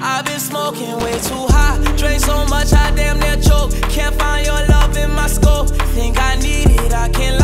I've been smoking way too high. Drink so much, I damn near choke. Can't find your love in my scope. Think I need it, I can't